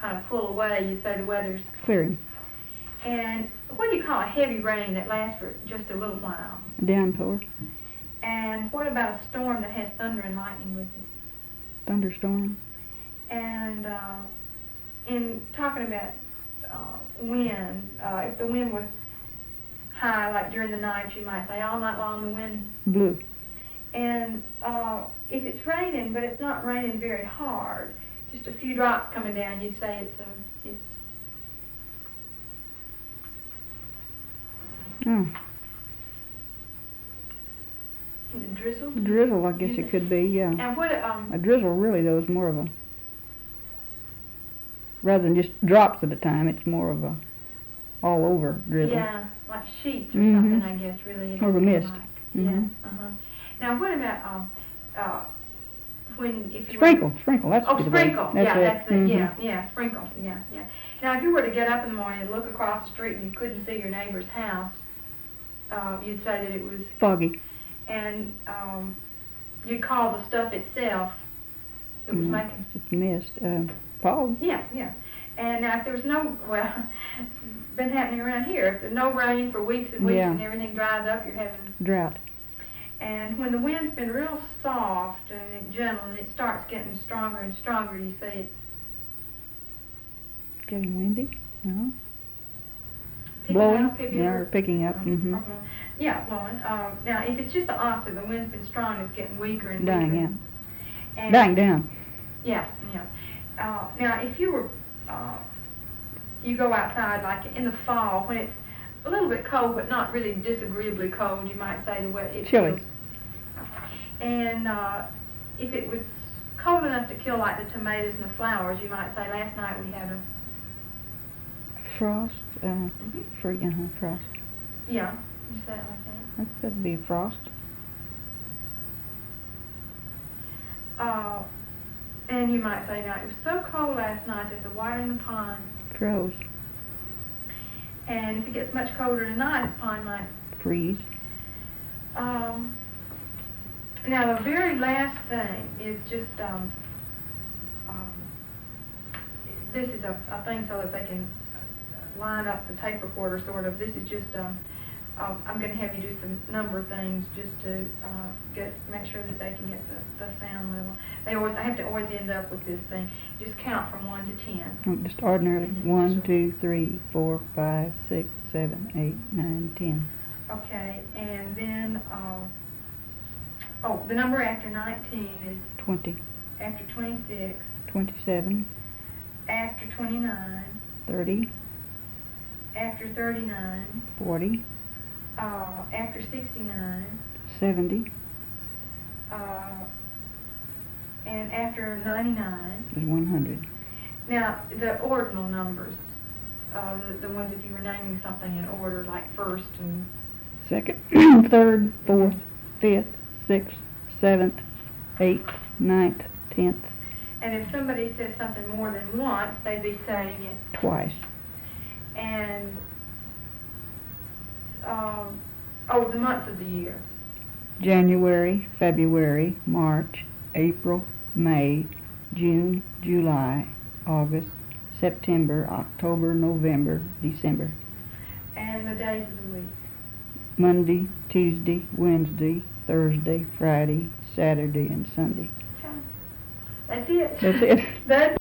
kind of pull away, you say the weather's clearing. And what do you call a heavy rain that lasts for just a little while? A downpour. And what about a storm that has thunder and lightning with it? Thunderstorm. And in talking about wind, if the wind was high, like during the night, you might say all night long the wind's blue. And if it's raining, but it's not raining very hard, just a few drops coming down, you'd say it's Is it drizzle? Drizzle, I guess it could be, yeah. And what a drizzle really though is more of a, rather than just drops at a time, it's more of a all over drizzle. Yeah, like sheets or something, I guess, really. Or a mist. Like. Yeah. Now, what about when if you sprinkle? That's sprinkle. That's Sprinkle. Yeah. Now, if you were to get up in the morning and look across the street and you couldn't see your neighbor's house, you'd say that it was foggy. And you'd call the stuff itself that was making it's mist, fog. Yeah. And now, if there was no, well, it's been happening around here. If there's no rain for weeks and weeks and everything dries up, you're having drought. And when the wind's been real soft and gentle, and it starts getting stronger and stronger, you say it's getting windy. No. Blowing? Or picking up. Yeah, blowing. Now, if it's just the opposite, the wind's been strong, it's getting weaker and dying weaker. out. And dying down. Yeah. Now, if you were, you go outside like in the fall when it's a little bit cold, but not really disagreeably cold, you might say the way it chilly. feels. And if it was cold enough to kill like the tomatoes and the flowers, you might say last night we had a frost. Frost. Yeah, you say it like that. That'd be a frost. And you might say, now it was so cold last night that the water in the pond froze. And if it gets much colder tonight, the pond might freeze. Now the very last thing is just this is a thing so that they can line up the tape recorder sort of. This is just I'm going to have you do some number things just to make sure that they can get the sound level. I have to always end up with this thing. Just count from 1 to 10. Oh, just ordinarily. 1, 2, 3, 4, 5, 6, 7, 8, 9, 10. Okay, and then the number after 19 is 20. After 26. 27. After 29. 30. After 39. 40. After 69. 70. And after 99 is 100. Now, the ordinal numbers, the ones if you were naming something in order, like first and second, third, fourth, fifth, sixth, seventh, eighth, ninth, 10th. And if somebody says something more than once, they'd be saying it twice. And the months of the year. January, February, March, April, May, June, July, August, September, October, November, December. And the days of the week. Monday, Tuesday, Wednesday, Thursday, Friday, Saturday, and Sunday. Okay. That's it. That's it. That's